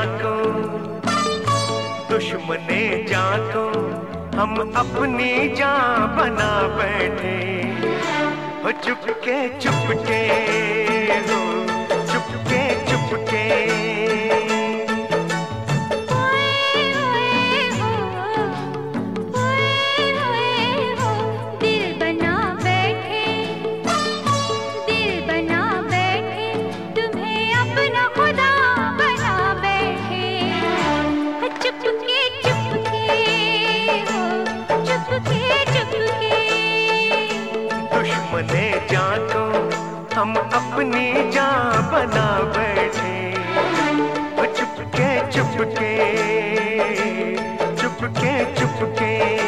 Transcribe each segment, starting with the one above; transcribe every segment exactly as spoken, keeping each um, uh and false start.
को, दुश्मने जान को हम अपनी जान बना बैठे। हो चुपके चुपके हो, चुपके चुपके दुश्मने जान को हम अपनी जान बना बैठे। वो चुपके चुपके चुपके चुपके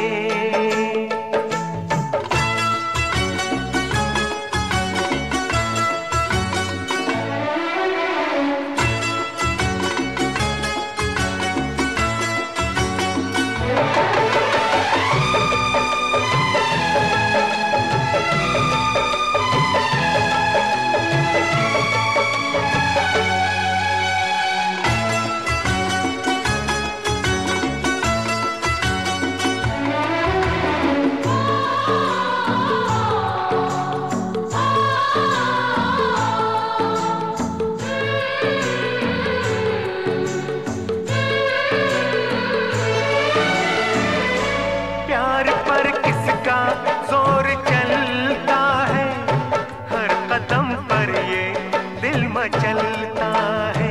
जोर चलता है, हर कदम पर ये दिल मचलता है।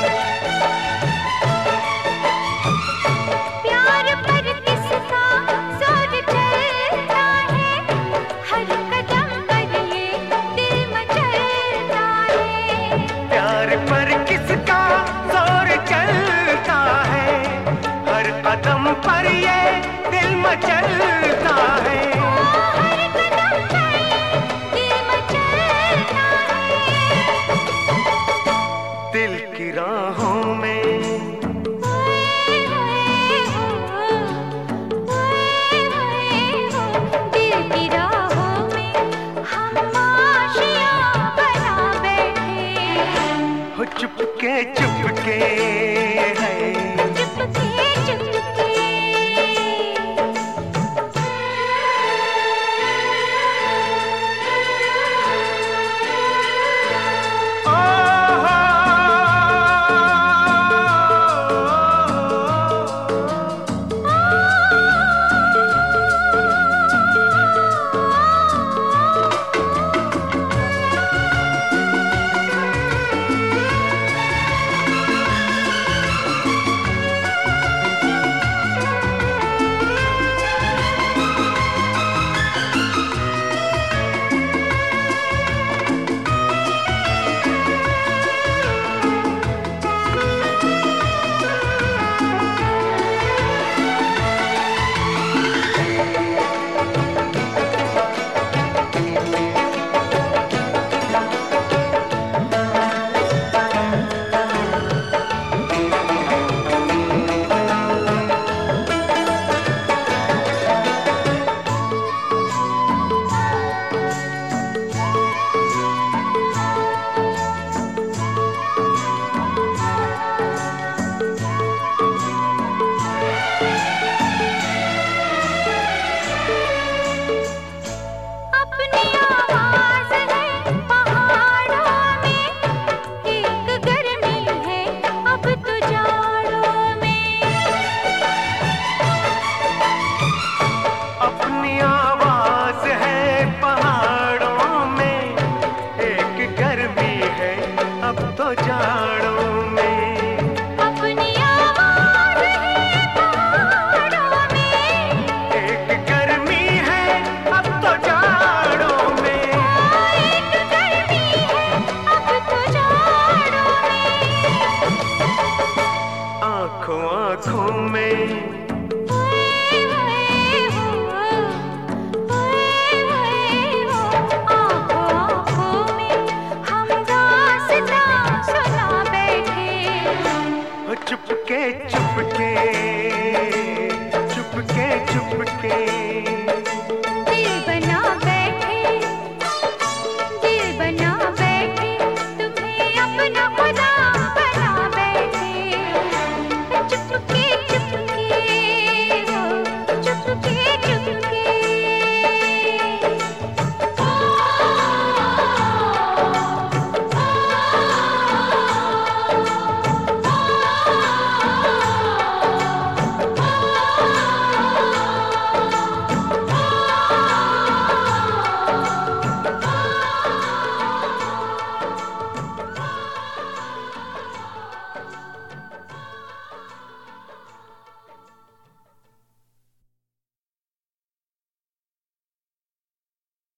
प्यार पर किसका जोर चलता है, हर कदम पर ये दिल मचलता है। प्यार पर किसका जोर चलता है, हर कदम पर ये दिल मचलता है। दिल की राहों में दिल की राहों में हम आशियां बना बैठे। हो चुपके चुपके है, चुपके चुपके जाड़ों में अपनी आवाज़ है पहाड़ों में, एक गर्मी है अब तो जाड़ों में, एक गर्मी है अब तो जाड़ों में। आँखों आँखों में चुपके चुपके चुपके चुपके